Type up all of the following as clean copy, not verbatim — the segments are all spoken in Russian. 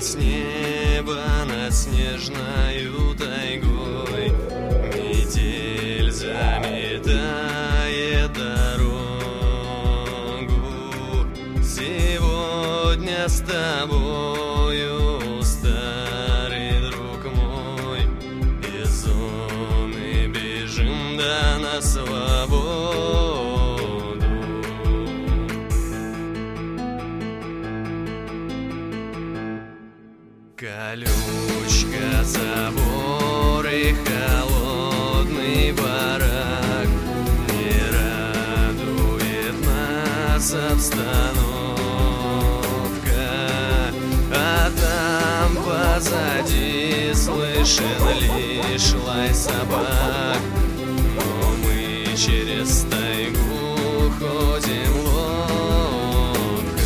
с неба над снежною тайгой. Метель заметает дорогу. Сегодня с тобою, старый друг мой, из зоны бежим да на свободу. Колючка, забор и холодный барак, не радует нас обстановка. А там позади слышен лишь лай собак, но мы через тайгу ходим ловко.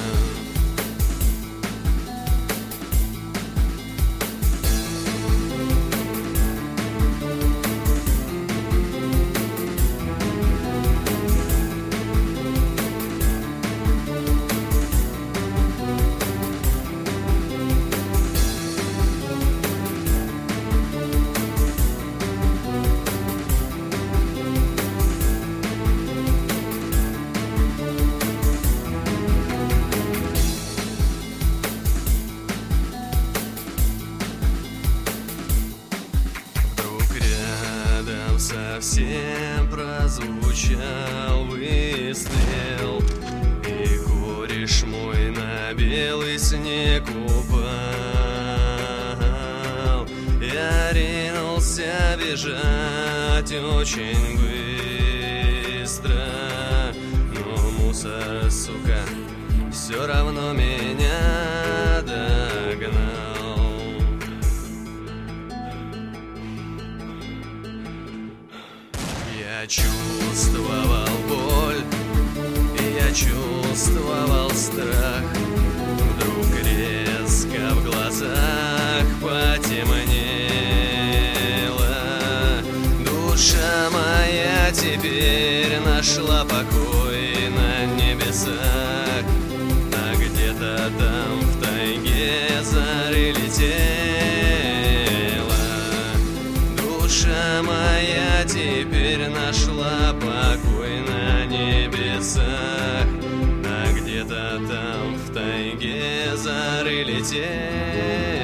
Совсем прозвучал выстрел, и кореш мой на белый снег упал. Я ринулся бежать очень быстро, но мусор, сука, все равно меня догнал. Я чувствовал боль, я чувствовал страх. Вдруг резко в глазах потемнело. Душа моя теперь нашла покой на небесах, а где-то там в тайге заря летела. Душа моя теперь нашла покой на небесах, а где-то там в тайге заря летела.